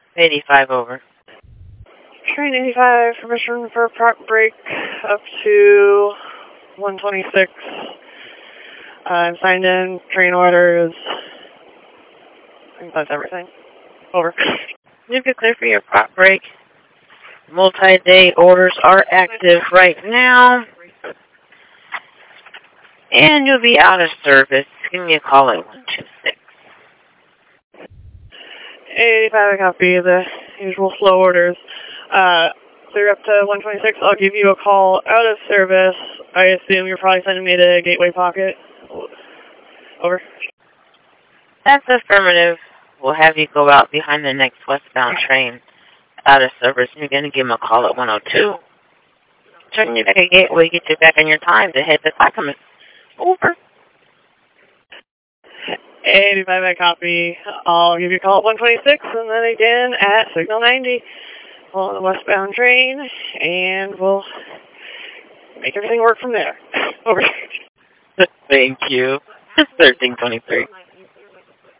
85 over. Train 85, permission for prop break up to 126. I'm signed in, train orders. I think that's everything. Over. You can clear for your prop break. Multi-day orders are active right now. And you'll be out of service. Give me a call at 126. 85, I copy the usual slow orders. Clear up to 126. I'll give you a call out of service. I assume you're probably sending me to Gateway Pocket. Over. That's affirmative. We'll have you go out behind the next westbound train out of service. And you're going to give them a call at 102. Turn you back at Gateway, get you back on your time to head to Clackamas. Over. 85, I copy. I'll give you a call at 126 and then again at Signal 90 on the westbound train, and we'll make everything work from there. Over. Thank you. 1323.